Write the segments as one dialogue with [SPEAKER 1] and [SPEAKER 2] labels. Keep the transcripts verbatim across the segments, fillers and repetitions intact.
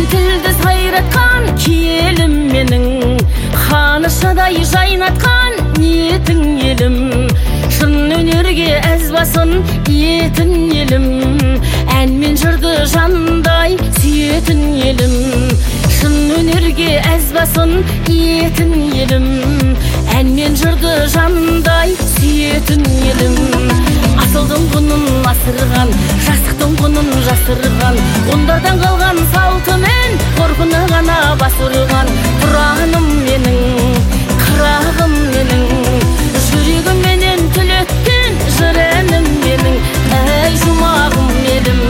[SPEAKER 1] тілді сайратқан киелім менің, қанышадай жайнатқан ниетің елім, шын өнерге әз басын етін елім, ән мен жырды жанындай сүйетін елім, шын өнерге әз басын етін елім, ән мен жырды жанындай сүйетін елім. Асылдың құнын асырған, жастықтың құнын жасырған, ондардан қалған салтымен қорқыны ғана басырған. Тұраным менің, қырағым менің, жүрегім менен түлеткен жыр әнім менің, әй жұмағым елім.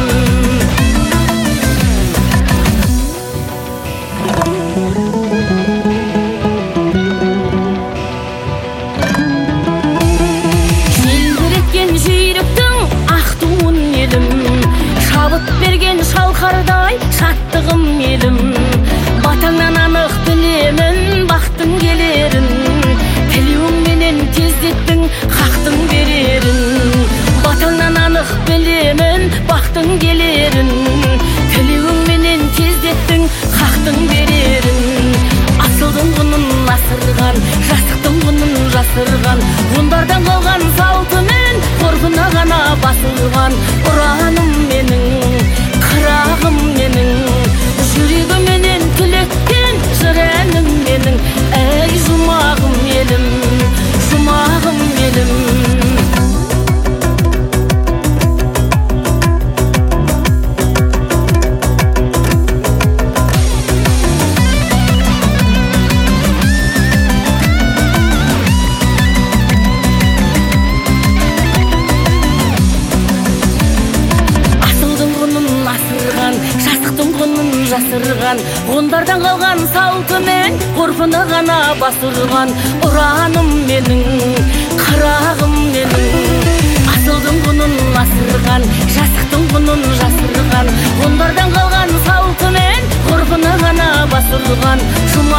[SPEAKER 1] Берген шалқардай шаттығым елім, батаңнан анық білемін бақтың келерін, тілеуің менен тездеттің қақтың берерін. Батаңнан анық білемін бақтың келерін, тілеуің менен тездеттің қақтың берерін. Асылдың құнын асырған, жастықтың құнын жасырған, ондардан қалған салтымен қорқына ғана басылған. Ұраным менің, қырағым менің, жүрегім менен түлеткен жыр әнім менің, әй жұмағым елім, жұмағым елім. Жасырған, ондардан қалған салтымен ғұрпыны ғана басырған. Ұраным менің, қырағым менің, асылдың құнын асырған, жастықтың құнын жасырған, ондардан қалған салтымен ғұрпыны ғана басырған.